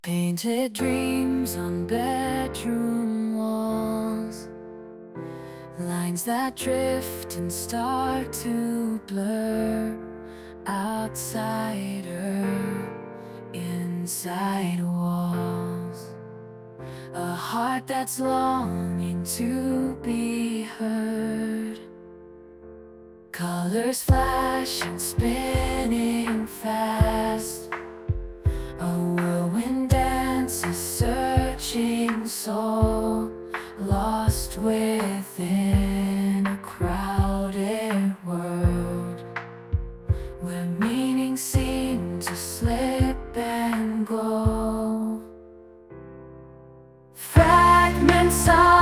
Painted dreams on bedroom walls, lines that drift and start to blur. Outsider, inside walls, a heart that's longing to be heard. Colors flash and spinning fast, a whirlwind dances, searching soul, lost within a crowded world, where meaning seems to slip and go. Fragments of